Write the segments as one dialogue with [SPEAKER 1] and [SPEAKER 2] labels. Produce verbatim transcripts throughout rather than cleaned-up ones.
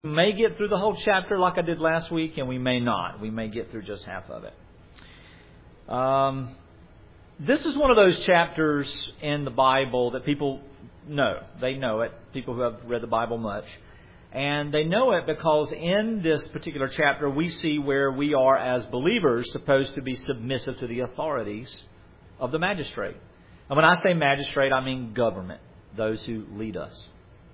[SPEAKER 1] We may get through the whole chapter like I did last week, and we may not. We may get through just half of it. Um, this is one of those chapters in the Bible that people know. They know it, people who have read the Bible much. And they know it because in this particular chapter we see where we are as believers supposed to be submissive to the authorities of the magistrate. And when I say magistrate, I mean government, those who lead us.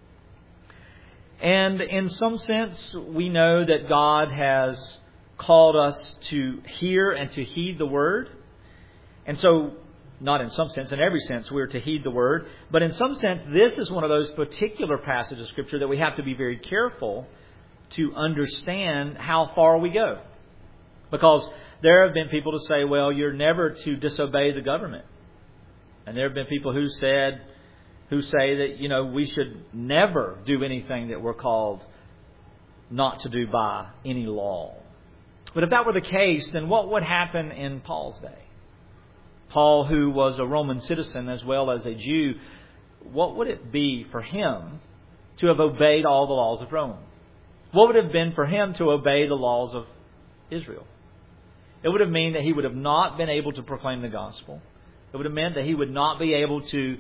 [SPEAKER 1] And in some sense, we know that God has called us to hear and to heed the Word. And so, not in some sense, in every sense, we're to heed the Word. But in some sense, this is one of those particular passages of Scripture that we have to be very careful to understand how far we go. Because there have been people to say, well, you're never to disobey the government. And there have been people who said... who say that, you know, we should never do anything that we're called not to do by any law. But if that were the case, then what would happen in Paul's day? Paul, who was a Roman citizen as well as a Jew, what would it be for him to have obeyed all the laws of Rome? What would it have been for him to obey the laws of Israel? It would have meant that he would have not been able to proclaim the gospel. It would have meant that he would not be able to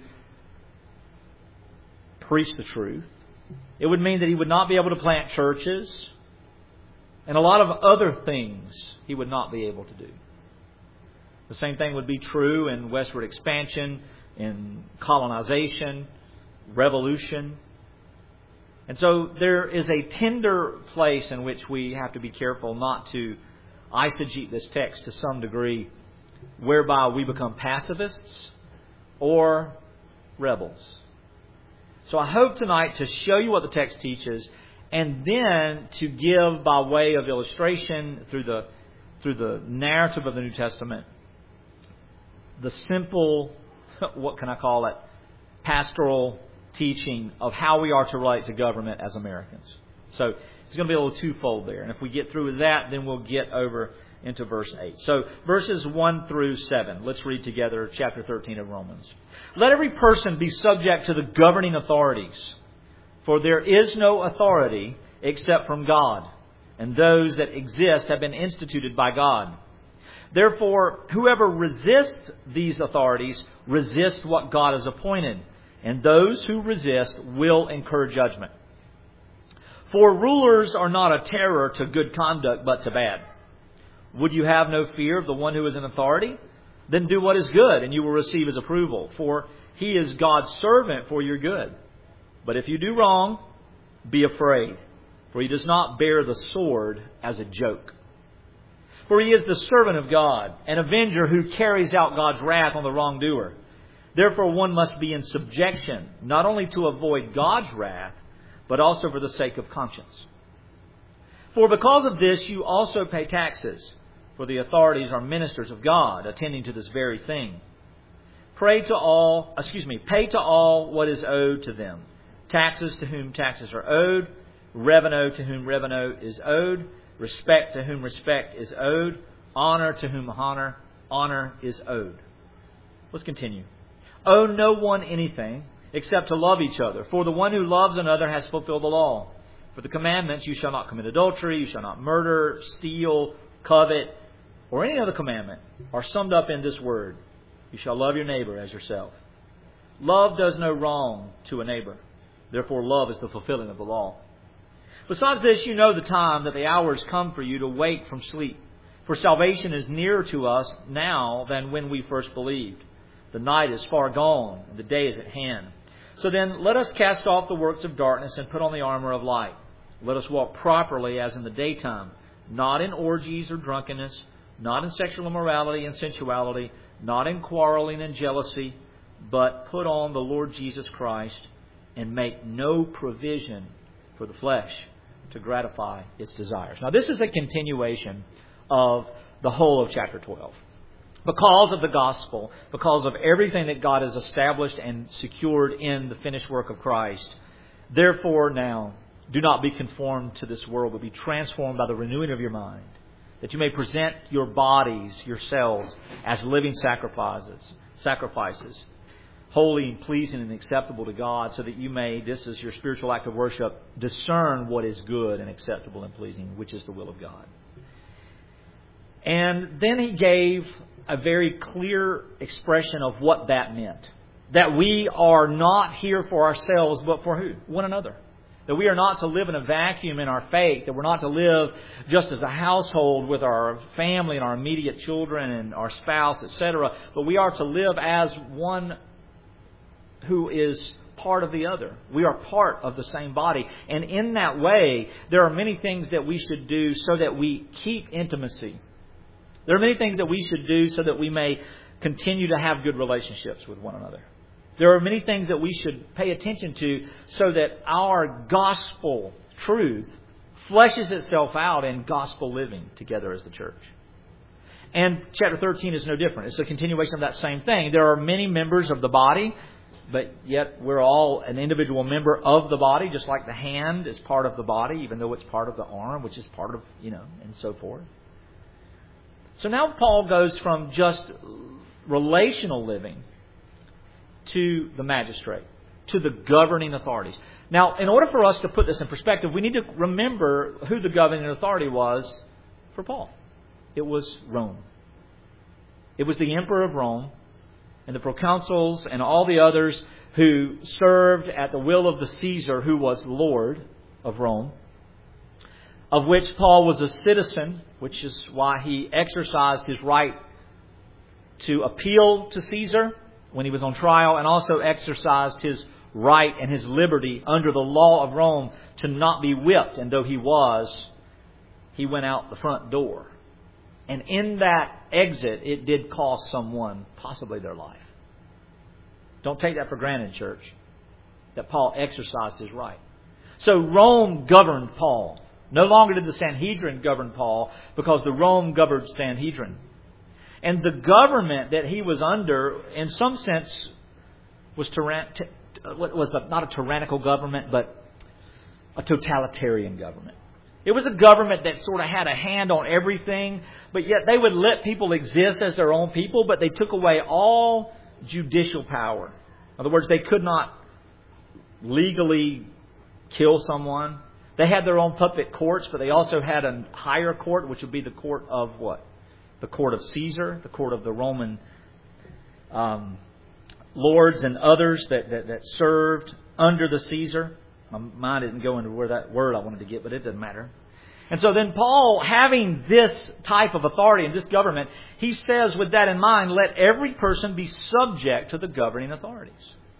[SPEAKER 1] preach the truth. It would mean that he would not be able to plant churches. And a lot of other things he would not be able to do. The same thing would be true in westward expansion, in colonization, revolution. And so there is a tender place in which we have to be careful not to eisegete this text to some degree, whereby we become pacifists or rebels. So I hope tonight to show you what the text teaches, and then to give by way of illustration through the through the narrative of the New Testament, the simple, what can I call it, pastoral teaching of how we are to relate to government as Americans. So it's going to be a little twofold there. And if we get through with that, then we'll get over into verse eight. So verses one through seven. Let's read together chapter thirteen of Romans. Let every person be subject to the governing authorities, for there is no authority except from God, and those that exist have been instituted by God. Therefore, whoever resists these authorities resists what God has appointed, and those who resist will incur judgment. For rulers are not a terror to good conduct, but to bad. Would you have no fear of the one who is in authority? Then do what is good, and you will receive his approval. For he is God's servant for your good. But if you do wrong, be afraid. For he does not bear the sword as a joke. For he is the servant of God, an avenger who carries out God's wrath on the wrongdoer. Therefore one must be in subjection, not only to avoid God's wrath, but also for the sake of conscience. For because of this you also pay taxes, for the authorities are ministers of God, attending to this very thing. Pray to all, excuse me, pay to all what is owed to them. Taxes to whom taxes are owed, revenue to whom revenue is owed, respect to whom respect is owed, honor to whom honor, honor is owed. Let's continue. Owe no one anything except to love each other, for the one who loves another has fulfilled the law. For the commandments, you shall not commit adultery, you shall not murder, steal, covet, or any other commandment, are summed up in this word: you shall love your neighbor as yourself. Love does no wrong to a neighbor. Therefore, love is the fulfilling of the law. Besides this, you know the time that the hour has come for you to wake from sleep. For salvation is nearer to us now than when we first believed. The night is far gone, and the day is at hand. So then, let us cast off the works of darkness and put on the armor of light. Let us walk properly as in the daytime, not in orgies or drunkenness, not in sexual immorality and sensuality, not in quarreling and jealousy, but put on the Lord Jesus Christ and make no provision for the flesh to gratify its desires. Now, this is a continuation of the whole of chapter twelve. Because of the gospel, because of everything that God has established and secured in the finished work of Christ, therefore now, do not be conformed to this world, but be transformed by the renewing of your mind, that you may present your bodies, yourselves, as living sacrifices, sacrifices, holy and pleasing and acceptable to God, so that you may, this is your spiritual act of worship, discern what is good and acceptable and pleasing, which is the will of God. And then he gave a very clear expression of what that meant. That we are not here for ourselves, but for who? One another. That we are not to live in a vacuum in our faith. That we're not to live just as a household with our family and our immediate children and our spouse, et cetera. But we are to live as one who is part of the other. We are part of the same body. And in that way, there are many things that we should do so that we keep intimacy. There are many things that we should do so that we may continue to have good relationships with one another. There are many things that we should pay attention to so that our gospel truth fleshes itself out in gospel living together as the church. And chapter thirteen is no different. It's a continuation of that same thing. There are many members of the body, but yet we're all an individual member of the body, just like the hand is part of the body, even though it's part of the arm, which is part of, you know, and so forth. So now Paul goes from just relational living to the magistrate, to the governing authorities. Now, in order for us to put this in perspective, we need to remember who the governing authority was for Paul. It was Rome. It was the emperor of Rome and the proconsuls and all the others who served at the will of the Caesar, who was Lord of Rome, of which Paul was a citizen, which is why he exercised his right to appeal to Caesar when he was on trial, and also exercised his right and his liberty under the law of Rome to not be whipped. And though he was, he went out the front door. And in that exit, it did cost someone possibly their life. Don't take that for granted, church, that Paul exercised his right. So Rome governed Paul. No longer did the Sanhedrin govern Paul, because the Rome governed Sanhedrin. And the government that he was under, in some sense, was, tyran- t- was a, not a tyrannical government, but a totalitarian government. It was a government that sort of had a hand on everything, but yet they would let people exist as their own people, but they took away all judicial power. In other words, they could not legally kill someone. They had their own puppet courts, but they also had a higher court, which would be the court of what? The court of Caesar, the court of the Roman um, lords and others that, that, that served under the Caesar. My mind didn't go into where that word I wanted to get, but it doesn't matter. And so then Paul, having this type of authority in this government, he says with that in mind, let every person be subject to the governing authorities.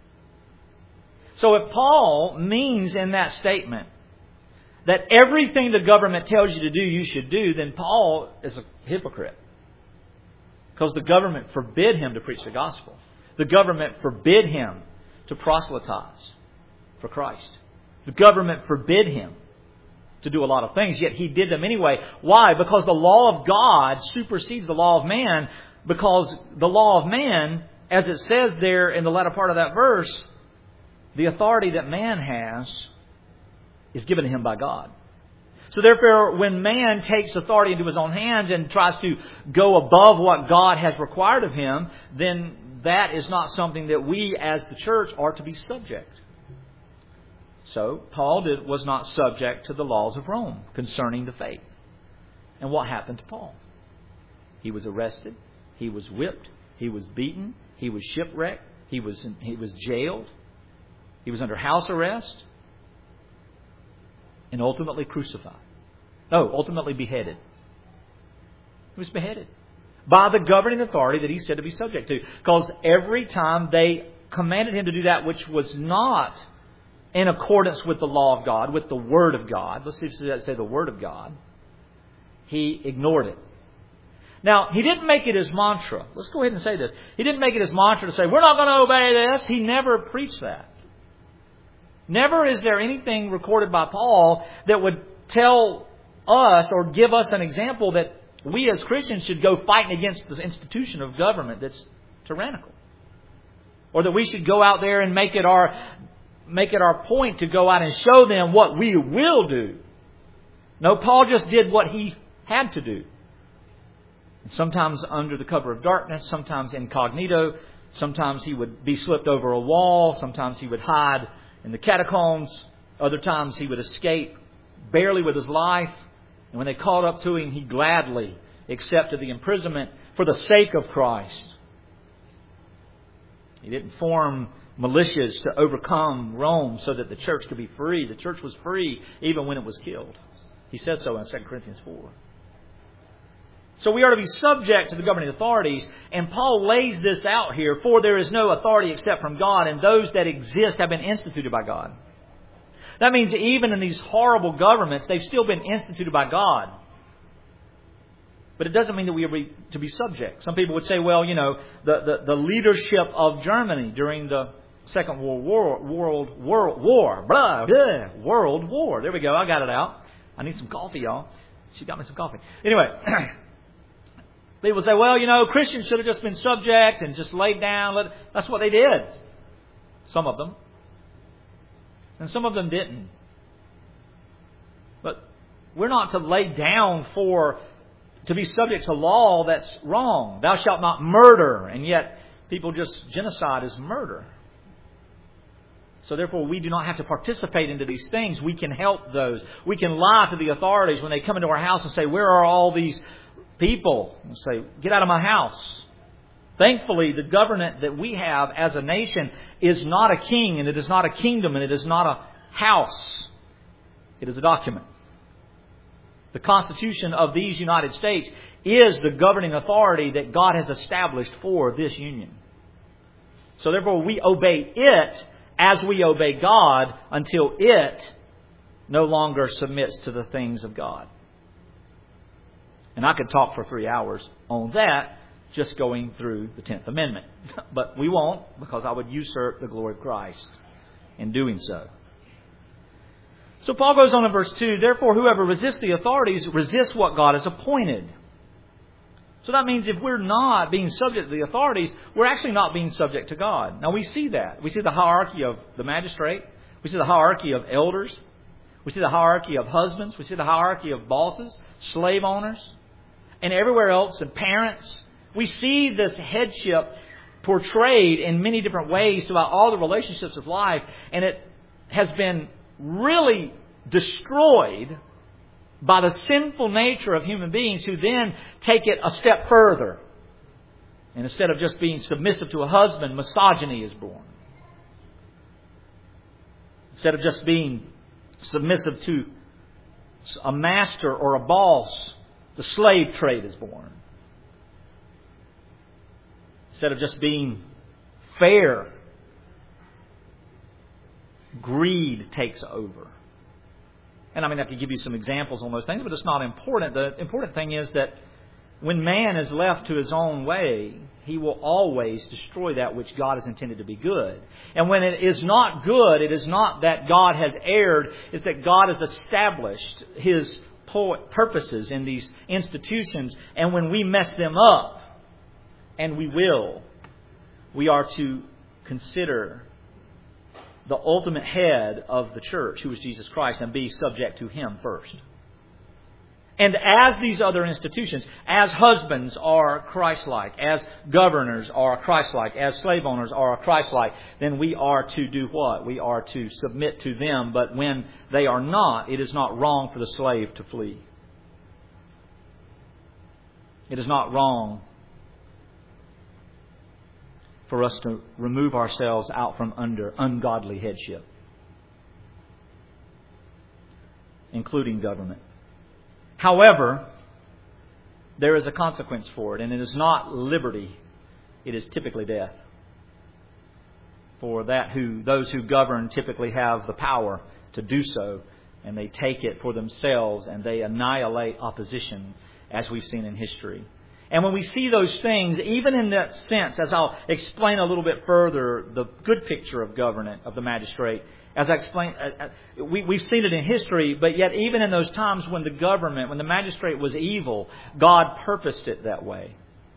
[SPEAKER 1] So if Paul means in that statement that everything the government tells you to do, you should do, then Paul is a hypocrite. Because the government forbid him to preach the gospel. The government forbid him to proselytize for Christ. The government forbid him to do a lot of things, yet he did them anyway. Why? Because the law of God supersedes the law of man. Because the law of man, as it says there in the latter part of that verse, the authority that man has is given to him by God. So therefore, when man takes authority into his own hands and tries to go above what God has required of him, then that is not something that we as the church are to be subject. So Paul did, was not subject to the laws of Rome concerning the faith. And what happened to Paul? He was arrested. He was whipped. He was beaten. He was shipwrecked. He was, he was jailed. He was under house arrest. And ultimately crucified. No, ultimately beheaded. He was beheaded by the governing authority that he said to be subject to. Because every time they commanded him to do that which was not in accordance with the law of God, with the Word of God, let's see if it say the Word of God, he ignored it. Now, he didn't make it his mantra. Let's go ahead and say this. He didn't make it his mantra to say, we're not going to obey this. He never preached that. Never is there anything recorded by Paul that would tell us or give us an example that we as Christians should go fighting against the institution of government that's tyrannical. Or that we should go out there and make it our make it our point to go out and show them what we will do. No, Paul just did what he had to do. Sometimes under the cover of darkness, sometimes incognito, Sometimes he would be slipped over a wall. Sometimes he would hide in the catacombs. Other times he would escape barely with his life. And when they called up to him, he gladly accepted the imprisonment for the sake of Christ. He didn't form militias to overcome Rome so that the church could be free. The church was free even when it was killed. He says so in Second Corinthians four. So we are to be subject to the governing authorities, and Paul lays this out here, for there is no authority except from God, and those that exist have been instituted by God. That means even in these horrible governments, they've still been instituted by God. But it doesn't mean that we are to be subject. Some people would say, well, you know, the, the, the leadership of Germany during the Second World War, World, World War, blah, blah, World War. There we go. I got it out. I need some coffee, y'all. She got me some coffee. Anyway, people say, well, you know, Christians should have just been subject and just laid down. Let... That's what they did. Some of them. And some of them didn't. But we're not to lay down for, to be subject to law that's wrong. Thou shalt not murder. And yet people just, genocide is murder. So therefore we do not have to participate into these things. We can help those. We can lie to the authorities when they come into our house and say, where are all these people? And say, get out of my house. Thankfully, the government that we have as a nation is not a king, and it is not a kingdom, and it is not a house. It is a document. The Constitution of these United States is the governing authority that God has established for this union. So therefore, we obey it as we obey God until it no longer submits to the things of God. And I could talk for three hours on that, just going through the tenth Amendment. But we won't, because I would usurp the glory of Christ in doing so. So Paul goes on in verse two, therefore whoever resists the authorities resists what God has appointed. So that means if we're not being subject to the authorities, we're actually not being subject to God. Now we see that. We see the hierarchy of the magistrate. We see the hierarchy of elders. We see the hierarchy of husbands. We see the hierarchy of bosses, slave owners, and everywhere else, and parents. We see this headship portrayed in many different ways throughout all the relationships of life, and it has been really destroyed by the sinful nature of human beings who then take it a step further. And instead of just being submissive to a husband, misogyny is born. Instead of just being submissive to a master or a boss, the slave trade is born. Instead of just being fair, greed takes over. And I mean, I could give you some examples on those things, but it's not important. The important thing is that when man is left to his own way, he will always destroy that which God has intended to be good. And when it is not good, it is not that God has erred, it's that God has established His purposes in these institutions. And when we mess them up, and we will, we are to consider the ultimate head of the church, who is Jesus Christ, and be subject to Him first. And as these other institutions, as husbands are Christ-like, as governors are Christ-like, as slave owners are Christ-like, then we are to do what? We are to submit to them. But when they are not, it is not wrong for the slave to flee. It is not wrong for us to remove ourselves out from under ungodly headship, including government. However, there is a consequence for it, and it is not liberty. It is typically death. For that who those who govern typically have the power to do so, and they take it for themselves and they annihilate opposition, as we've seen in history. And when we see those things, even in that sense, as I'll explain a little bit further, the good picture of government, of the magistrate, as I explained, we, we've seen it in history, but yet even in those times when the government, when the magistrate was evil, God purposed it that way.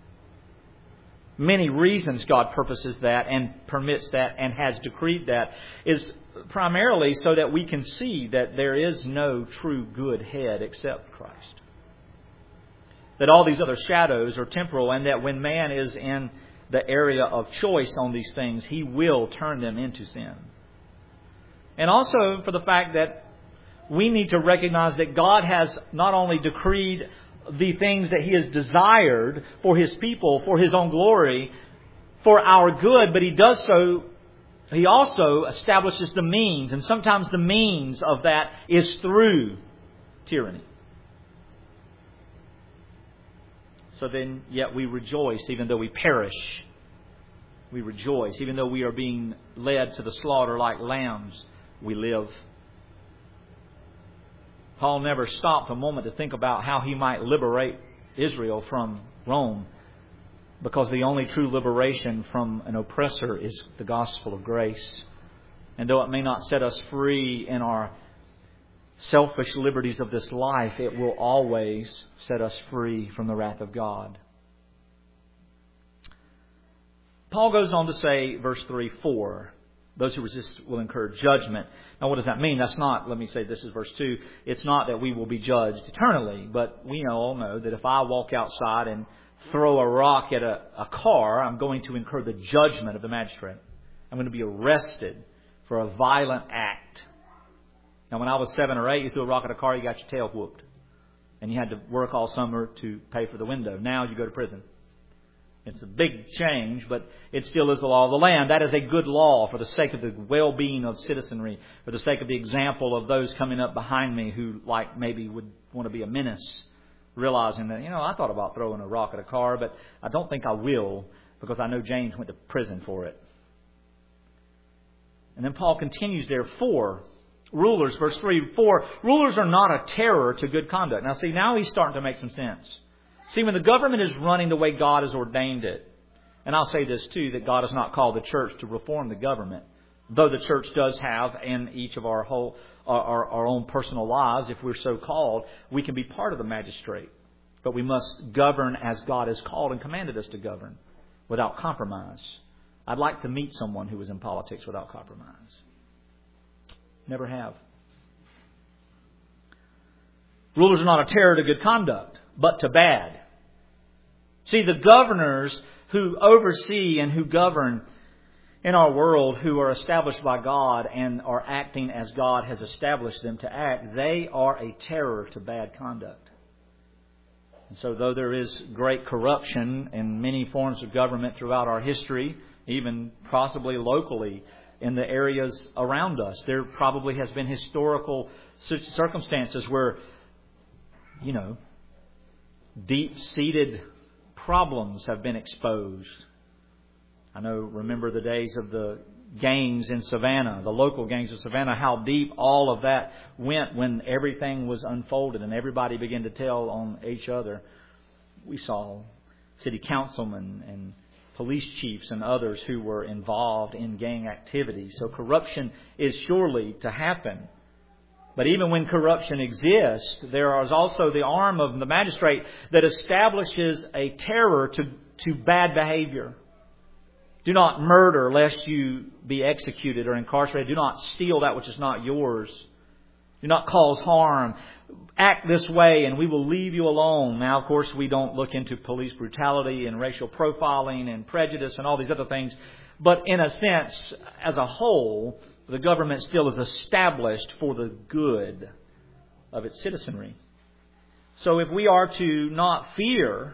[SPEAKER 1] Many reasons God purposes that and permits that and has decreed that is primarily so that we can see that there is no true good head except Christ. That all these other shadows are temporal, and that when man is in the area of choice on these things, He will turn them into sin. And also for the fact that we need to recognize that God has not only decreed the things that He has desired for His people, for His own glory, for our good, but He does so, He also establishes the means, and sometimes the means of that is through tyranny. So then, yet we rejoice, even though we perish. We rejoice, even though we are being led to the slaughter like lambs, we live. Paul never stopped a moment to think about how he might liberate Israel from Rome, because the only true liberation from an oppressor is the gospel of grace. And though it may not set us free in our selfish liberties of this life, it will always set us free from the wrath of God. Paul goes on to say, verse three, for those who resist will incur judgment. Now, what does that mean? That's not, let me say, this is verse two. It's not that we will be judged eternally, but we all know that if I walk outside and throw a rock at a, a car, I'm going to incur the judgment of the magistrate. I'm going to be arrested for a violent act. Now, when I was seven or eight, you threw a rock at a car, you got your tail whooped. And you had to work all summer to pay for the window. Now you go to prison. It's a big change, but it still is the law of the land. That is a good law for the sake of the well-being of citizenry, for the sake of the example of those coming up behind me who, like, maybe would want to be a menace, realizing that, you know, I thought about throwing a rock at a car, but I don't think I will, because I know James went to prison for it. And then Paul continues, therefore, rulers, verse three, for rulers are not a terror to good conduct. Now, see, now he's starting to make some sense. See, when the government is running the way God has ordained it, and I'll say this too, that God has not called the church to reform the government, though the church does have in each of our whole our, our own personal lives, if we're so called, we can be part of the magistrate. But we must govern as God has called and commanded us to govern, without compromise. I'd like to meet someone who was in politics without compromise. Never have. Rulers are not a terror to good conduct, but to bad. See, the governors who oversee and who govern in our world, who are established by God and are acting as God has established them to act, they are a terror to bad conduct. And so though there is great corruption in many forms of government throughout our history, even possibly locally in the areas around us, there probably has been historical circumstances where, you know, deep-seated problems have been exposed. I know, remember the days of the gangs in Savannah, the local gangs of Savannah, how deep all of that went when everything was unfolded and everybody began to tell on each other. We saw city councilmen and police chiefs and others who were involved in gang activity. So corruption is surely to happen. But even when corruption exists, there is also the arm of the magistrate that establishes a terror to, to bad behavior. Do not murder lest you be executed or incarcerated. Do not steal that which is not yours. Do not cause harm. Act this way and we will leave you alone. Now, of course, we don't look into police brutality and racial profiling and prejudice and all these other things. But in a sense, as a whole, the government still is established for the good of its citizenry. So if we are to not fear,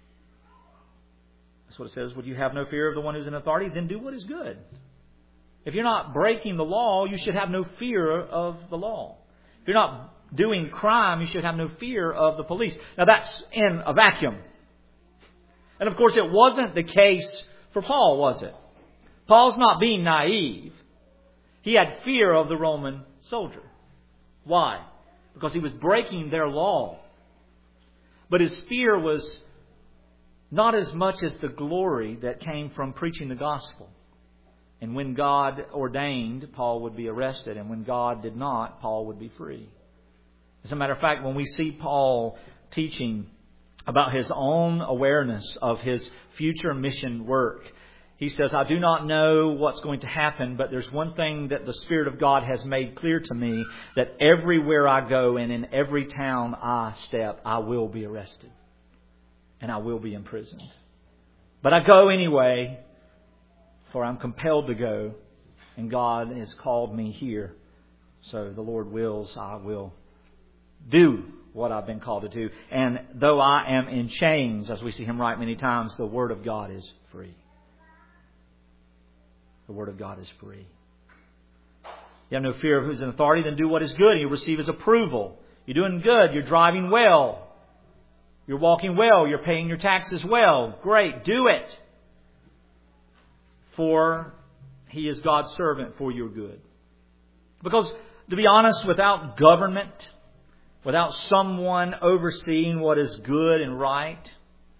[SPEAKER 1] that's what it says, would you have no fear of the one who's in authority? Then do what is good. If you're not breaking the law, you should have no fear of the law. If you're not doing crime, you should have no fear of the police. Now that's in a vacuum. And of course it wasn't the case for Paul, was it? Paul's not being naive. He had fear of the Roman soldier. Why? Because he was breaking their law. But his fear was not as much as the glory that came from preaching the gospel. And when God ordained, Paul would be arrested. And when God did not, Paul would be free. As a matter of fact, when we see Paul teaching about his own awareness of his future mission work, he says, I do not know what's going to happen, but there's one thing that the Spirit of God has made clear to me, that everywhere I go and in every town I step, I will be arrested and I will be imprisoned. But I go anyway, for I'm compelled to go, and God has called me here. So the Lord wills, I will do what I've been called to do. And though I am in chains, as we see him write many times, the Word of God is free. The Word of God is free. You have no fear of who's in authority, then do what is good, and you'll receive His approval. You're doing good. You're driving well. You're walking well. You're paying your taxes well. Great. Do it. For He is God's servant for your good. Because, to be honest, without government, without someone overseeing what is good and right,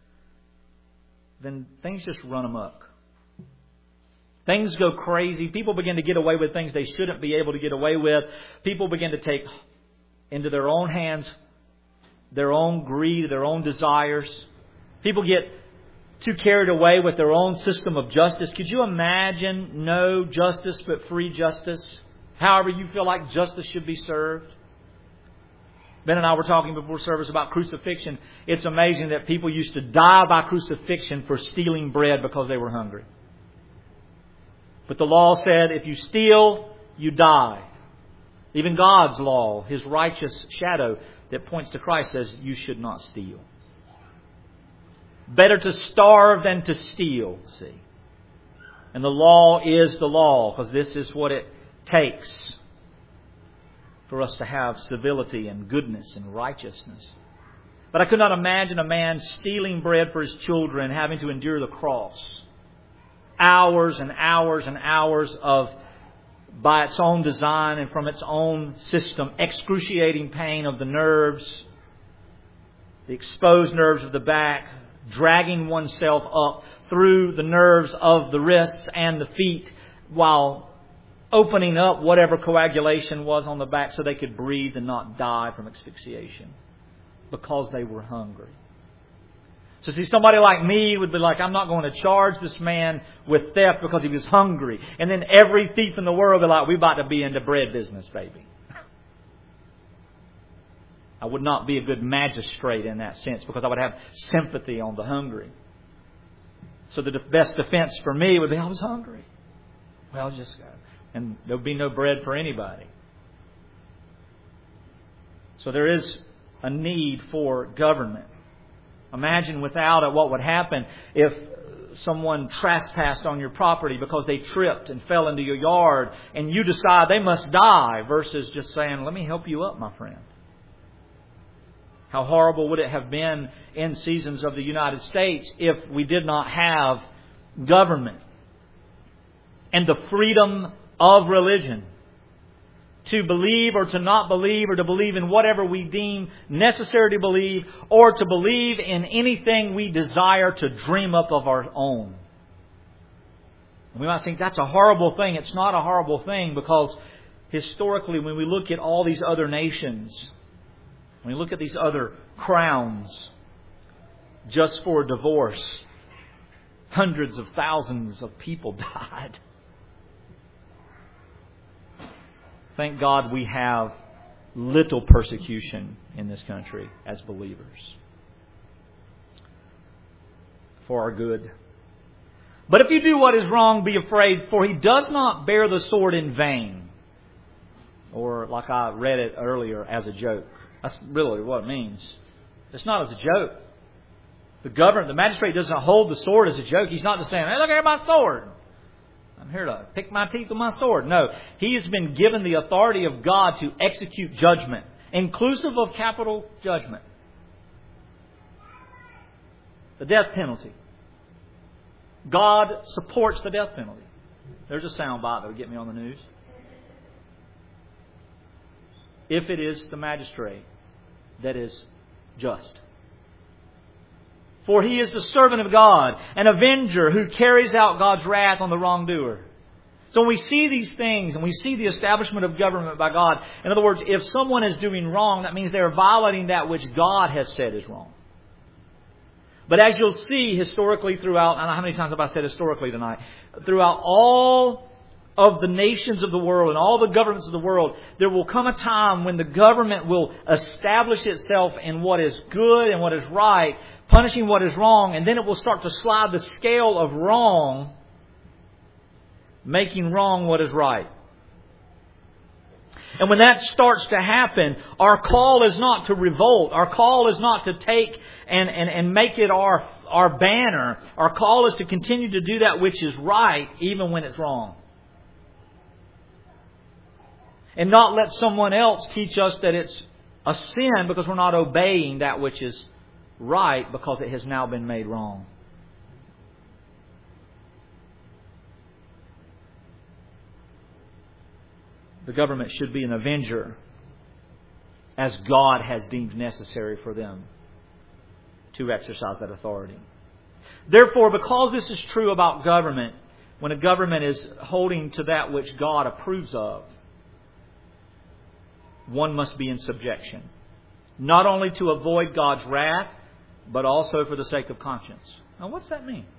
[SPEAKER 1] then things just run amok. Things go crazy. People begin to get away with things they shouldn't be able to get away with. People begin to take into their own hands their own greed, their own desires. People get too carried away with their own system of justice. Could you imagine no justice but free justice? However you feel like justice should be served. Ben and I were talking before service about crucifixion. It's amazing that people used to die by crucifixion for stealing bread because they were hungry. But the law said if you steal, you die. Even God's law, His righteous shadow that points to Christ, says you should not steal. Better to starve than to steal, see. And the law is the law, because this is what it takes for us to have civility and goodness and righteousness. But I could not imagine a man stealing bread for his children, having to endure the cross. Hours and hours and hours of, by its own design and from its own system, excruciating pain of the nerves, the exposed nerves of the back, dragging oneself up through the nerves of the wrists and the feet while opening up whatever coagulation was on the back so they could breathe and not die from asphyxiation because they were hungry. So see, somebody like me would be like, I'm not going to charge this man with theft because he was hungry. And then every thief in the world would be like, we're about to be in the bread business, baby. I would not be a good magistrate in that sense because I would have sympathy on the hungry. So the best defense for me would be, I was hungry. Well, just go. And there would be no bread for anybody. So there is a need for government. Imagine without it what would happen if someone trespassed on your property because they tripped and fell into your yard and you decide they must die versus just saying, let me help you up, my friend. How horrible would it have been in seasons of the United States if we did not have government and the freedom of religion to believe or to not believe or to believe in whatever we deem necessary to believe or to believe in anything we desire to dream up of our own. And we might think that's a horrible thing. It's not a horrible thing because historically when we look at all these other nations, when we look at these other crowns, just for divorce, hundreds of thousands of people died. Thank God we have little persecution in this country as believers. For our good. But if you do what is wrong, be afraid, for He does not bear the sword in vain. Or, like I read it earlier, as a joke. That's really what it means. It's not as a joke. The governor, the magistrate doesn't hold the sword as a joke. He's not just saying, hey, look at my sword. I'm here to pick my teeth with my sword. No, he has been given the authority of God to execute judgment, inclusive of capital judgment. The death penalty. God supports the death penalty. There's a sound bite that would get me on the news. If it is the magistrate that is just. For He is the servant of God, an avenger who carries out God's wrath on the wrongdoer. So when we see these things and we see the establishment of government by God, in other words, if someone is doing wrong, that means they are violating that which God has said is wrong. But as you'll see historically throughout, I don't know how many times have I said historically tonight, throughout all of the nations of the world and all the governments of the world, there will come a time when the government will establish itself in what is good and what is right, punishing what is wrong, and then it will start to slide the scale of wrong, making wrong what is right. And when that starts to happen, our call is not to revolt. Our call is not to take and, and, and make it our, our banner. Our call is to continue to do that which is right, even when it's wrong. And not let someone else teach us that it's a sin because we're not obeying that which is right because it has now been made wrong. The government should be an avenger as God has deemed necessary for them to exercise that authority. Therefore, because this is true about government, when a government is holding to that which God approves of, one must be in subjection. Not only to avoid God's wrath, but also for the sake of conscience. Now, what's that mean?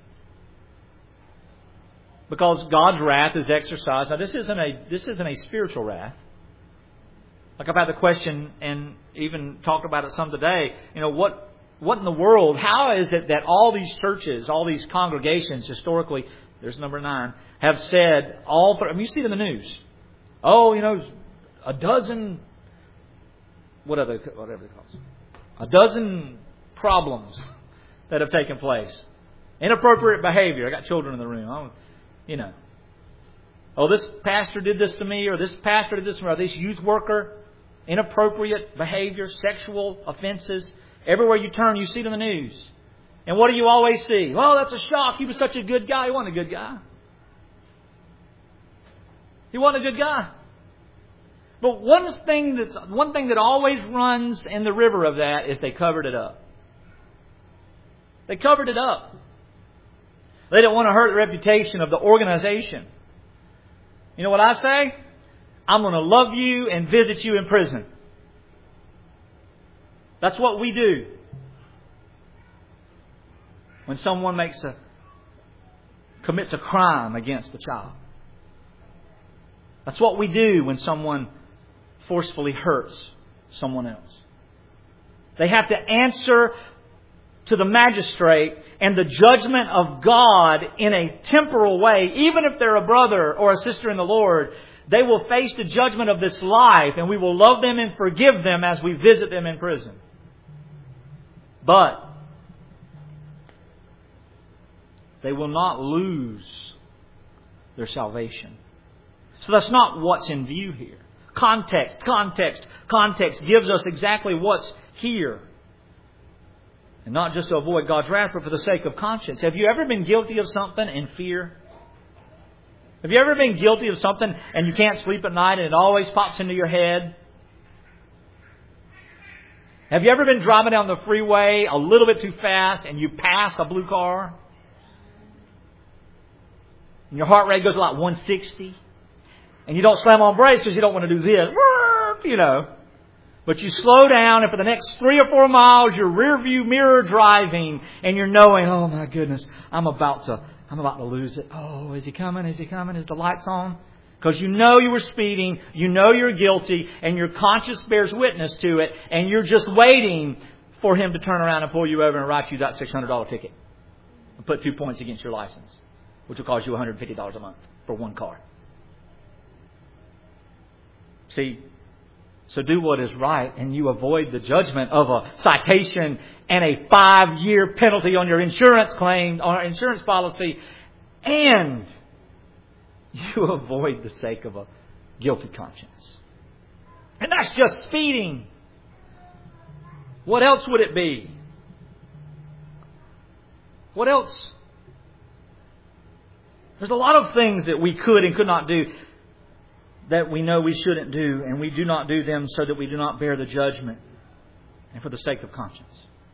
[SPEAKER 1] Because God's wrath is exercised. Now, this isn't a this isn't a spiritual wrath. Like I've had the question and even talked about it some today. You know, what what in the world? How is it that all these churches, all these congregations, historically, there's number nine, have said all? I mean, you see it in the news. Oh, you know, a dozen. What other whatever they call it, a dozen problems that have taken place. Inappropriate behavior. I got children in the room. I'm, You know, oh, this pastor did this to me, or this pastor did this to me, or this youth worker, inappropriate behavior, sexual offenses. Everywhere you turn, you see it in the news. And what do you always see? Well, that's a shock. He was such a good guy. He wasn't a good guy. He wasn't a good guy. But one thing that's one thing that always runs in the river of that is they covered it up. They covered it up. They don't want to hurt the reputation of the organization. You know what I say? I'm going to love you and visit you in prison. That's what we do. When someone makes a commits a crime against a child. That's what we do when someone forcefully hurts someone else. They have to answer to the magistrate and the judgment of God in a temporal way. Even if they're a brother or a sister in the Lord, they will face the judgment of this life, and we will love them and forgive them as we visit them in prison. But they will not lose their salvation. So that's not what's in view here. Context, context, context gives us exactly what's here. And not just to avoid God's wrath, but for the sake of conscience. Have you ever been guilty of something in fear? Have you ever been guilty of something and you can't sleep at night and it always pops into your head? Have you ever been driving down the freeway a little bit too fast and you pass a blue car? And your heart rate goes like one sixty. And you don't slam on brakes because you don't want to do this. You know. But you slow down, and for the next three or four miles, you're rear view mirror driving, and you're knowing, oh my goodness, I'm about to, I'm about to lose it. Oh, is he coming? Is he coming? Is the lights on? Because you know you were speeding, you know you're guilty, and your conscience bears witness to it, and you're just waiting for him to turn around and pull you over and write you that six hundred dollars ticket and put two points against your license, which will cost you one hundred fifty dollars a month for one car. See, so do what is right and you avoid the judgment of a citation and a five-year penalty on your insurance claim, on our insurance policy, and you avoid the sake of a guilty conscience. And that's just speeding. What else would it be? What else? There's a lot of things that we could and could not do that we know we shouldn't do, and we do not do them so that we do not bear the judgment and for the sake of conscience.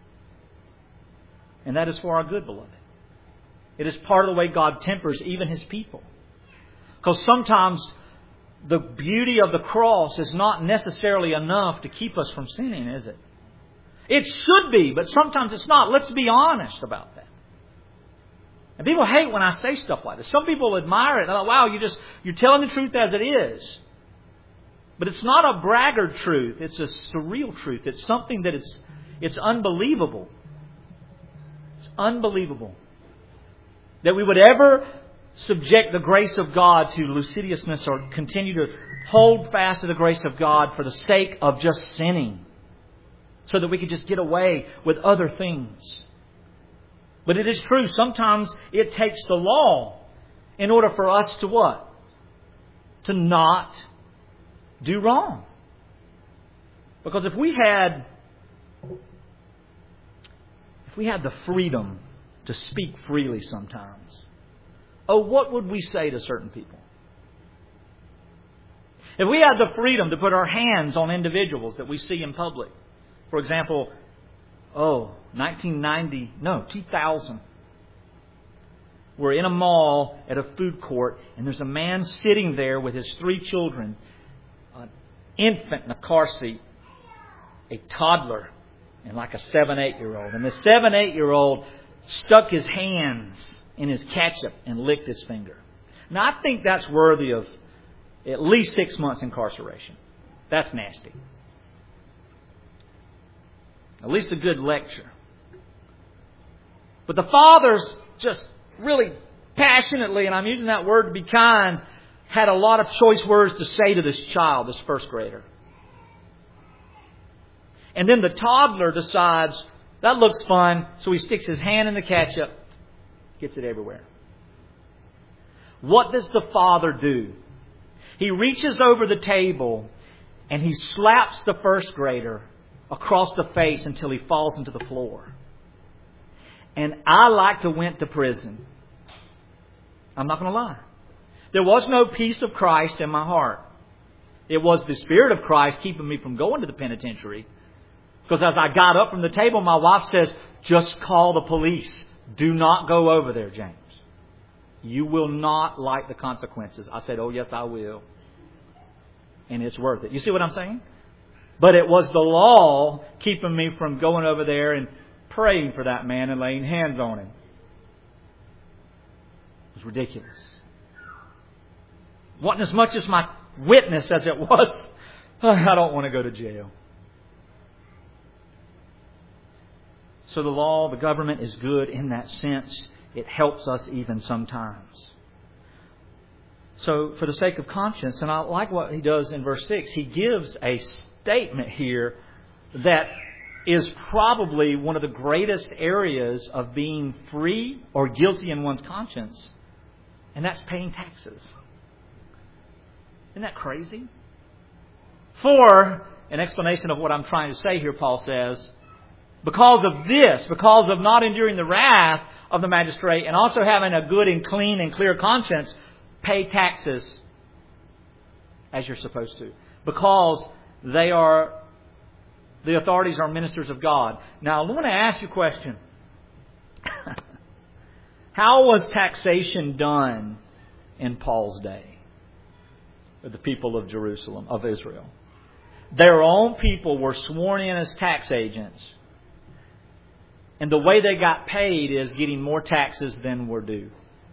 [SPEAKER 1] And that is for our good, beloved. It is part of the way God tempers even His people. Because sometimes the beauty of the cross is not necessarily enough to keep us from sinning, is it? It should be, but sometimes it's not. Let's be honest about that. And people hate when I say stuff like this. Some people admire it. They're like, wow, you just, you're telling the truth as it is. But it's not a braggart truth. It's a surreal truth. It's something that it's, it's unbelievable. It's unbelievable that we would ever subject the grace of God to lasciviousness or continue to hold fast to the grace of God for the sake of just sinning, so that we could just get away with other things. But it is true, sometimes it takes the law in order for us to what? To not do wrong. Because if we had if we had the freedom to speak freely sometimes, oh, what would we say to certain people? If we had the freedom to put our hands on individuals that we see in public, for example, oh, nineteen ninety, no, two thousand. We're in a mall at a food court, and there's a man sitting there with his three children, an infant in a car seat, a toddler, and like a seven, eight-year-old. And the seven, eight-year-old stuck his hands in his ketchup and licked his finger. Now, I think that's worthy of at least six months incarceration. That's nasty. At least a good lecture. But the fathers just really passionately, and I'm using that word to be kind, had a lot of choice words to say to this child, this first grader. And then the toddler decides, that looks fun, so he sticks his hand in the ketchup, gets it everywhere. What does the father do? He reaches over the table and he slaps the first grader across the face until he falls into the floor. And I like to went to prison. I'm not going to lie. There was no peace of Christ in my heart. It was the Spirit of Christ keeping me from going to the penitentiary. Because as I got up from the table, my wife says, just call the police. Do not go over there, James. You will not like the consequences. I said, oh yes, I will. And it's worth it. You see what I'm saying? But it was the law keeping me from going over there and praying for that man and laying hands on him. It was ridiculous. Wasn't as much as my witness as it was, I don't want to go to jail. So the law, the government is good in that sense. It helps us even sometimes. So for the sake of conscience, and I like what he does in verse six, he gives a statement here that is probably one of the greatest areas of being free or guilty in one's conscience. And that's paying taxes. Isn't that crazy? For an explanation of what I'm trying to say here, Paul says, because of this, because of not enduring the wrath of the magistrate and also having a good and clean and clear conscience, pay taxes as you're supposed to. Because they are, the authorities are ministers of God. Now, I want to ask you a question. How was taxation done in Paul's day with the people of Jerusalem, of Israel? Their own people were sworn in as tax agents. And the way they got paid is getting more taxes than were due.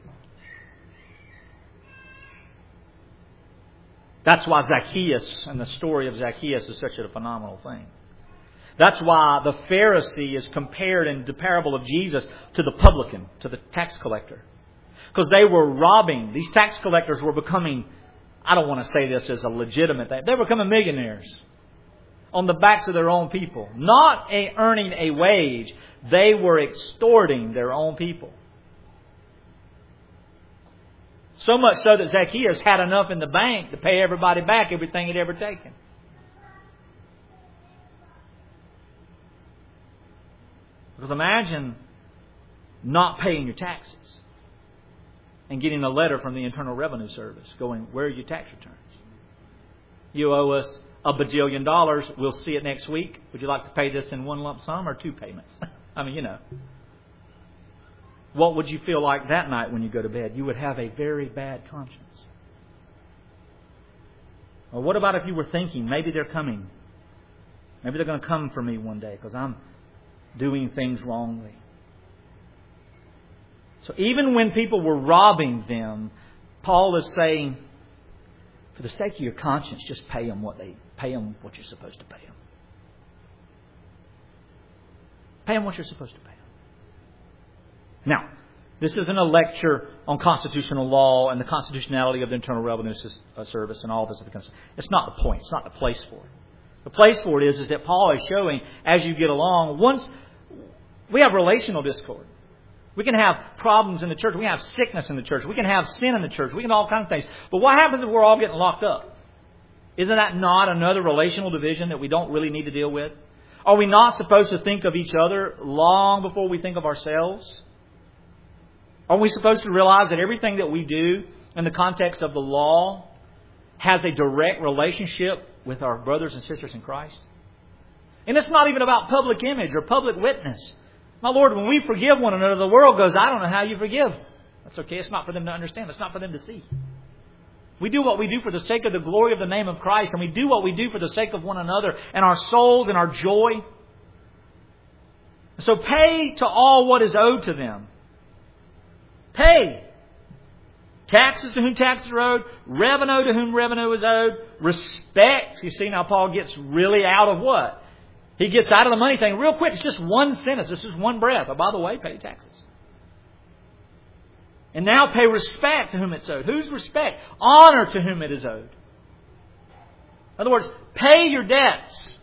[SPEAKER 1] That's why Zacchaeus and the story of Zacchaeus is such a phenomenal thing. That's why the Pharisee is compared in the parable of Jesus to the publican, to the tax collector. Because they were robbing. These tax collectors were becoming, I don't want to say this as a legitimate thing, they were becoming millionaires on the backs of their own people. Not a, earning a wage. They were extorting their own people. So much so that Zacchaeus had enough in the bank to pay everybody back everything he'd ever taken. Because imagine not paying your taxes and getting a letter from the Internal Revenue Service going, where are your tax returns? You owe us a bajillion dollars. We'll see it next week. Would you like to pay this in one lump sum or two payments? I mean, you know. What would you feel like that night when you go to bed? You would have a very bad conscience. Or what about if you were thinking, maybe they're coming. Maybe they're going to come for me one day because I'm doing things wrongly. So even when people were robbing them, Paul is saying, for the sake of your conscience, just pay them what they pay them what you're supposed to pay them. Pay them what you're supposed to pay them. Now, this isn't a lecture on constitutional law and the constitutionality of the Internal Revenue Service and all this. It's not the point. It's not the place for it. The place for it is, is that Paul is showing, as you get along, once we have relational discord. We can have problems in the church. We can have sickness in the church. We can have sin in the church. We can have all kinds of things. But what happens if we're all getting locked up? Isn't that not another relational division that we don't really need to deal with? Are we not supposed to think of each other long before we think of ourselves? Are we supposed to realize that everything that we do in the context of the law has a direct relationship with our brothers and sisters in Christ? And it's not even about public image or public witness. My Lord, when we forgive one another, the world goes, I don't know how you forgive. That's okay. It's not for them to understand. It's not for them to see. We do what we do for the sake of the glory of the name of Christ. And we do what we do for the sake of one another and our souls and our joy. So pay to all what is owed to them. Pay. Taxes to whom taxes are owed. Revenue to whom revenue is owed. Respect. You see, now Paul gets really out of what? He gets out of the money thing real quick. It's just one sentence. This is one breath. Oh, by the way, pay taxes. And now pay respect to whom it's owed. Whose respect? Honor to whom it is owed. In other words, pay your debts.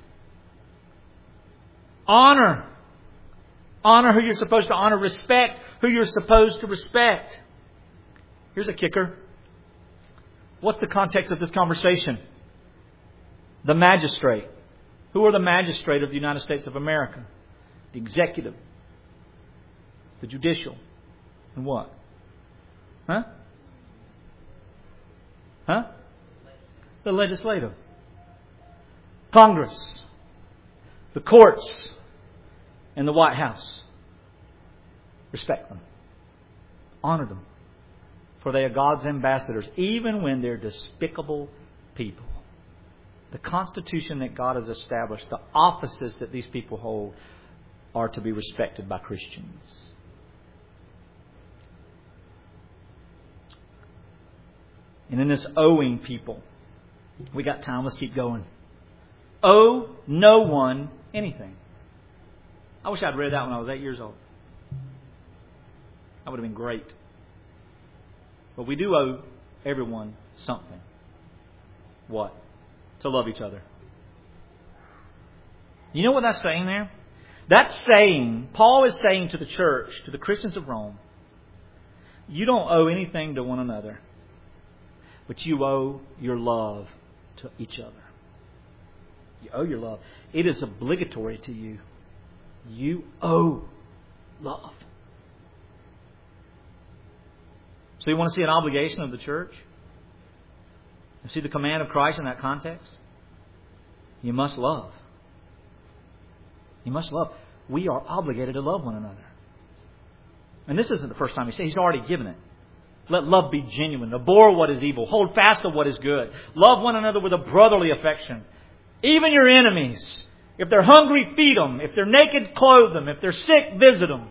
[SPEAKER 1] Honor. Honor who you're supposed to honor. Respect who you're supposed to respect. Here's a kicker. What's the context of this conversation? The magistrate. Who are the magistrate of the United States of America? The executive. The judicial. And what? Huh? Huh? The legislative. Congress. The courts. And the White House. Respect them. Honor them. For they are God's ambassadors, even when they're despicable people. The Constitution that God has established, the offices that these people hold, are to be respected by Christians. And in this owing people, we got time, let's keep going. Owe no one anything. I wish I'd read that when I was eight years old. That would have been great. But we do owe everyone something. What? To love each other. You know what that's saying there? That's saying, Paul is saying to the church, to the Christians of Rome, you don't owe anything to one another, but you owe your love to each other. You owe your love. It is obligatory to you. You owe love. So you want to see an obligation of the church? You see the command of Christ in that context? You must love. You must love. We are obligated to love one another. And this isn't the first time he said. He's already given it. Let love be genuine. Abhor what is evil. Hold fast to what is good. Love one another with a brotherly affection. Even your enemies. If they're hungry, feed them. If they're naked, clothe them. If they're sick, visit them.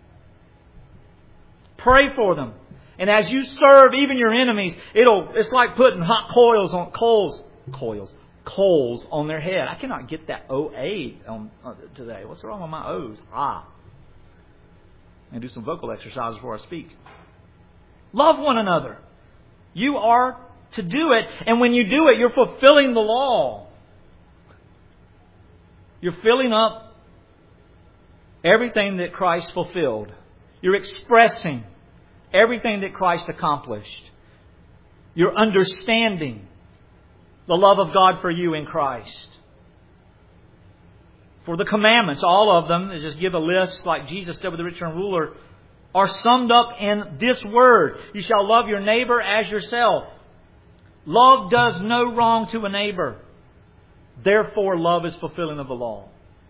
[SPEAKER 1] Pray for them. And as you serve even your enemies, it'll it's like putting hot coils on coals, coils, coals on their head. I cannot get that O A on uh, today. What's wrong with my O's? Ah. And do some vocal exercises before I speak. Love one another. You are to do it, and when you do it, you're fulfilling the law. You're filling up everything that Christ fulfilled. You're expressing everything that Christ accomplished. You're understanding the love of God for you in Christ. For the commandments, all of them, just give a list like Jesus did with the rich young ruler, are summed up in this word. You shall love your neighbor as yourself. Love does no wrong to a neighbor. Therefore, love is fulfilling of the law.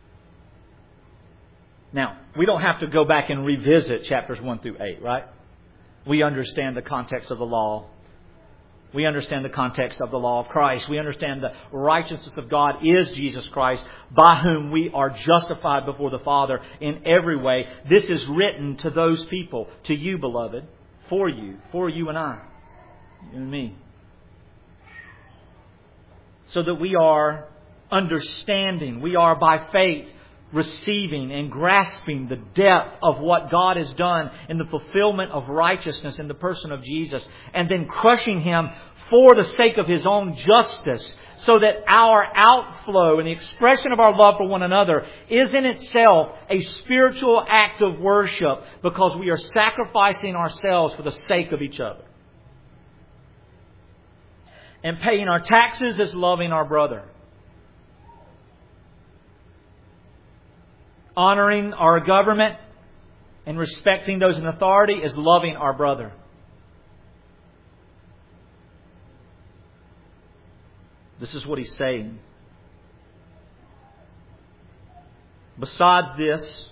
[SPEAKER 1] Now, we don't have to go back and revisit chapters one through eight, right? We understand the context of the law. We understand the context of the law of Christ. We understand the righteousness of God is Jesus Christ, by whom we are justified before the Father in every way. This is written to those people, to you, beloved, for you, for you and I, you and me. So that we are understanding, we are by faith receiving and grasping the depth of what God has done in the fulfillment of righteousness in the person of Jesus, and then crushing Him for the sake of His own justice, so that our outflow and the expression of our love for one another is in itself a spiritual act of worship, because we are sacrificing ourselves for the sake of each other. And paying our taxes is loving our brother. Honoring our government and respecting those in authority is loving our brother. This is what he's saying. Besides this,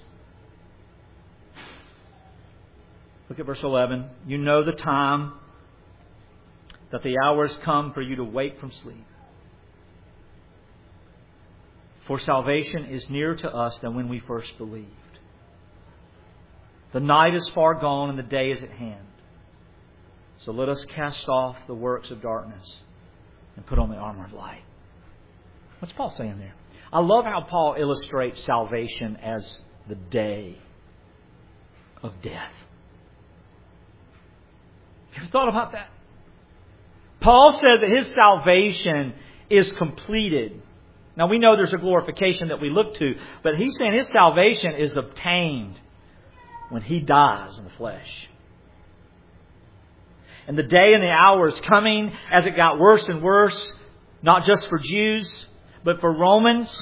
[SPEAKER 1] look at verse eleven. You know the time, that the hour has come for you to wake from sleep. For salvation is nearer to us than when we first believed. The night is far gone and the day is at hand. So let us cast off the works of darkness and put on the armor of light. What's Paul saying there? I love how Paul illustrates salvation as the day of death. Have you thought about that? Paul said that his salvation is completed. Now we know there's a glorification that we look to, but he's saying his salvation is obtained when he dies in the flesh. And the day and the hour is coming as it got worse and worse, not just for Jews, but for Romans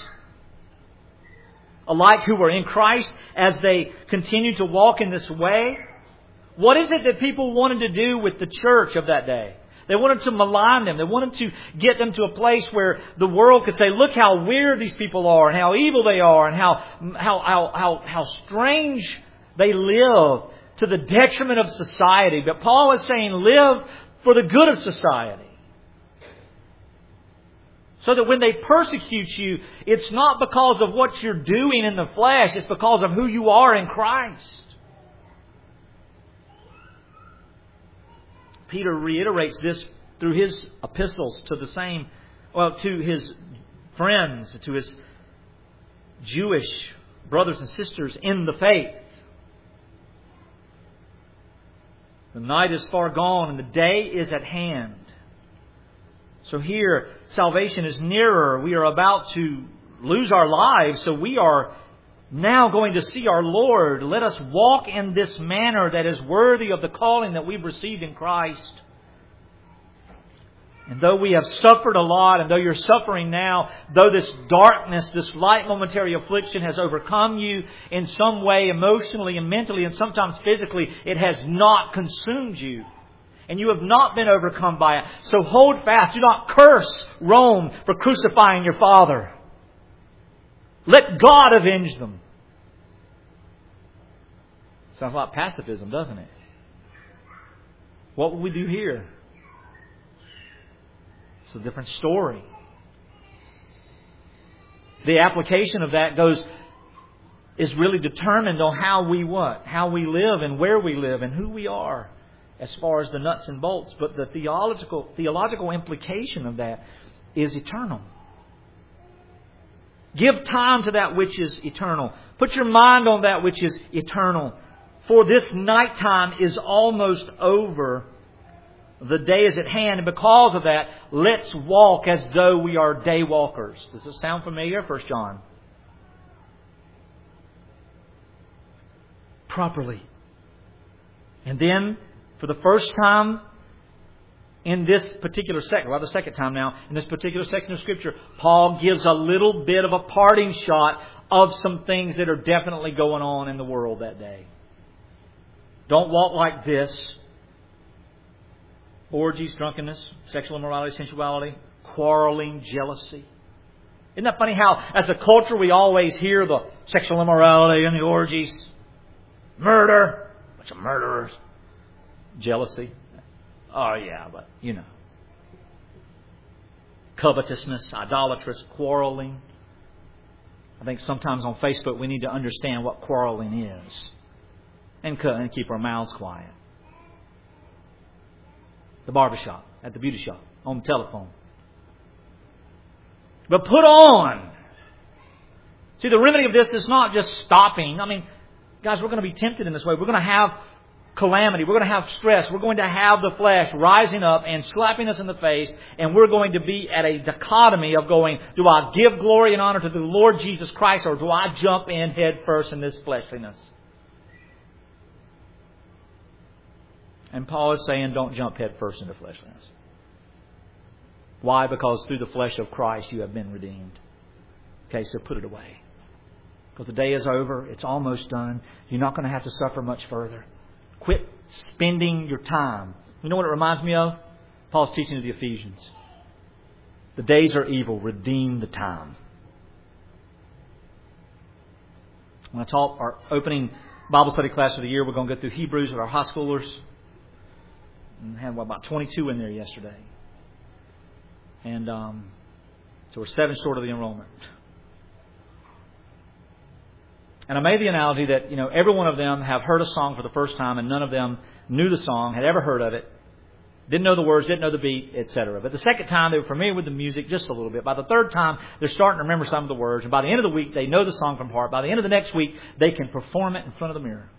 [SPEAKER 1] alike who were in Christ, as they continue to walk in this way. What is it that people wanted to do with the church of that day? They wanted to malign them. They wanted to get them to a place where the world could say, look how weird these people are, and how evil they are, and how how how how, how strange they live, to the detriment of society. But Paul is saying, live for the good of society. So that when they persecute you, it's not because of what you're doing in the flesh, it's because of who you are in Christ. Peter reiterates this through his epistles to the same, well, to his friends, to his Jewish brothers and sisters in the faith. The night is far gone and the day is at hand. So here, salvation is nearer. We are about to lose our lives, so we are now going to see our Lord. Let us walk in this manner that is worthy of the calling that we've received in Christ. And though we have suffered a lot, and though you're suffering now, though this darkness, this light momentary affliction has overcome you in some way, emotionally and mentally, and sometimes physically, it has not consumed you. And you have not been overcome by it. So hold fast. Do not curse Rome for crucifying your father. Let God avenge them. Sounds like pacifism, doesn't it? What will we do here? It's a different story. The application of that goes is really determined on how we what? How we live and where we live and who we are as far as the nuts and bolts. But the theological theological implication of that is eternal. Give time to that which is eternal. Put your mind on that which is eternal. For this nighttime is almost over. The day is at hand. And because of that, let's walk as though we are day walkers. Does this sound familiar? First John. Properly. And then, for the first time in this particular section, well, the second time now, in this particular section of Scripture, Paul gives a little bit of a parting shot of some things that are definitely going on in the world that day. Don't walk like this. Orgies, drunkenness, sexual immorality, sensuality, quarreling, jealousy. Isn't that funny how, as a culture, we always hear the sexual immorality and the orgies, murder, bunch of murderers, jealousy. Oh, yeah, but, you know. covetousness, idolatrous, quarreling. I think sometimes on Facebook we need to understand what quarreling is and keep our mouths quiet. The barbershop, at the beauty shop, on the telephone. But put on. See, the remedy of this is not just stopping. I mean, guys, we're going to be tempted in this way. We're going to have calamity. We're going to have stress. We're going to have the flesh rising up and slapping us in the face. And we're going to be at a dichotomy of going, do I give glory and honor to the Lord Jesus Christ, or do I jump in head first in this fleshliness? And Paul is saying, don't jump head first into fleshliness. Why? Because through the flesh of Christ you have been redeemed. Okay, so put it away. Because the day is over. It's almost done. You're not going to have to suffer much further. Quit spending your time. You know what it reminds me of? Paul's teaching to the Ephesians. The days are evil. Redeem the time. When I taught our opening Bible study class of the year, we're going to go through Hebrews with our high schoolers. And had what, about twenty-two in there yesterday. And um, so we're seven short of the enrollment. And I made the analogy that, you know, every one of them have heard a song for the first time and none of them knew the song, had ever heard of it, didn't know the words, didn't know the beat, et cetera. But the second time they were familiar with the music just a little bit. By the third time, they're starting to remember some of the words. And by the end of the week, they know the song from heart. By the end of the next week, they can perform it in front of the mirror.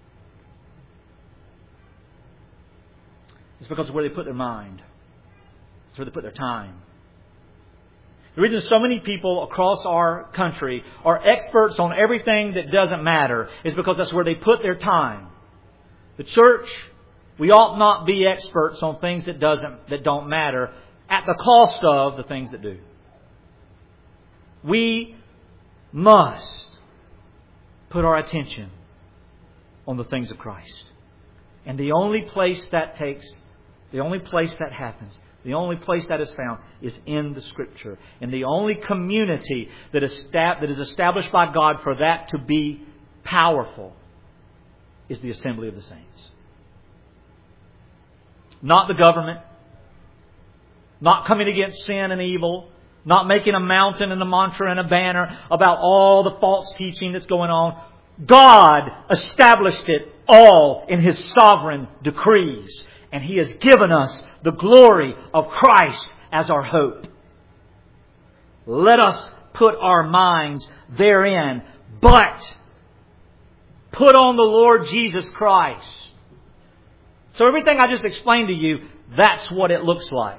[SPEAKER 1] It's because of where they put their mind. It's where they put their time. The reason so many people across our country are experts on everything that doesn't matter is because that's where they put their time. The church, we ought not be experts on things that doesn't that don't matter at the cost of the things that do. We must put our attention on the things of Christ. And the only place that takes, the only place that happens, the only place that is found is in the Scripture. And the only community that is established by God for that to be powerful is the assembly of the saints. Not the government. Not coming against sin and evil. Not making a mountain and a mantra and a banner about all the false teaching that's going on. God established it all in His sovereign decrees. And He has given us the glory of Christ as our hope. Let us put our minds therein, but put on the Lord Jesus Christ. So everything I just explained to you, that's what it looks like.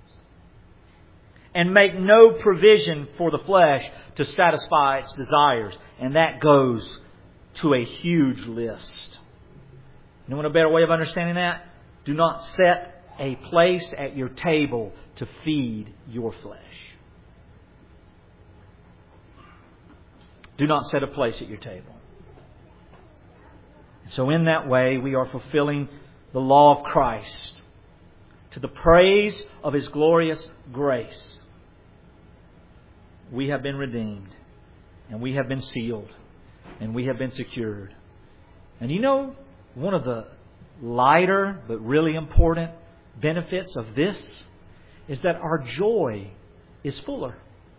[SPEAKER 1] And make no provision for the flesh to satisfy its desires. And that goes to a huge list. You want a better way of understanding that? Do not set a place at your table to feed your flesh. Do not set a place at your table. So in that way, we are fulfilling the law of Christ to the praise of His glorious grace. We have been redeemed, and we have been sealed, and we have been secured. And you know, one of the lighter but really important benefits of this is that our joy is fuller.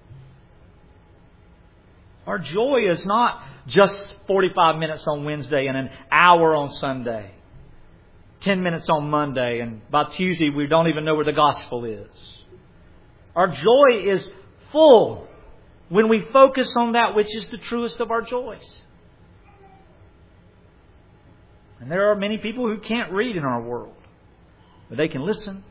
[SPEAKER 1] Our joy is not just forty-five minutes on Wednesday and an hour on Sunday, ten minutes on Monday, and by Tuesday we don't even know where the gospel is. Our joy is full when we focus on that which is the truest of our joys. And there are many people who can't read in our world, but they can listen.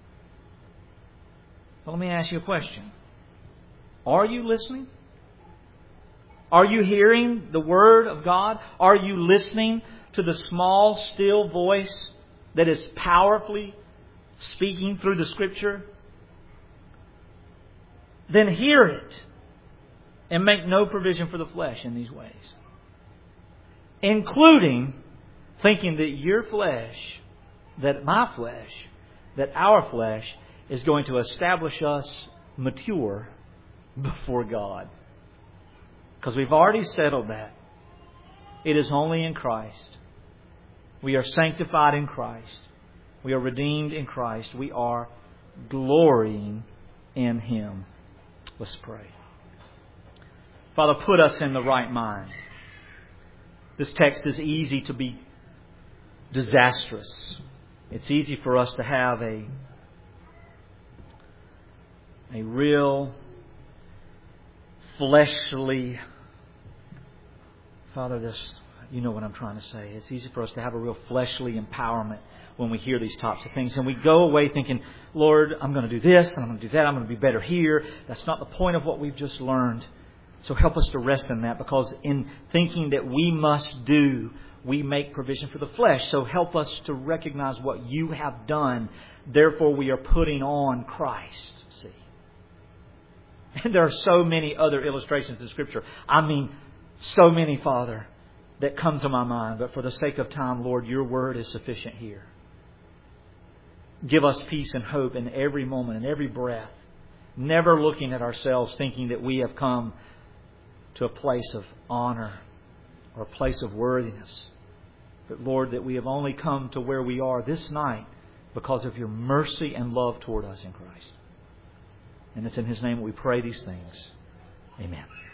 [SPEAKER 1] Well, let me ask you a question. Are you listening? Are you hearing the Word of God? Are you listening to the small, still voice that is powerfully speaking through the Scripture? Then hear it and make no provision for the flesh in these ways. Including thinking that your flesh, that my flesh, that our flesh is going to establish us mature before God. Because we've already settled that. It is only in Christ. We are sanctified in Christ. We are redeemed in Christ. We are glorying in Him. Let's pray. Father, put us in the right mind. This text is easy to be disastrous. It's easy for us to have a, a real fleshly... Father, this, you know what I'm trying to say. It's easy for us to have a real fleshly empowerment when we hear these types of things. And we go away thinking, Lord, I'm going to do this and I'm going to do that. I'm going to be better here. That's not the point of what we've just learned. So help us to rest in that, because in thinking that we must do, we make provision for the flesh. So help us to recognize what You have done. Therefore, we are putting on Christ. See? And there are so many other illustrations in Scripture. I mean, so many, Father, that come to my mind. But for the sake of time, Lord, Your Word is sufficient here. Give us peace and hope in every moment, in every breath. Never looking at ourselves thinking that we have come to a place of honor or a place of worthiness. But Lord, that we have only come to where we are this night because of Your mercy and love toward us in Christ. And it's in His name that we pray these things. Amen.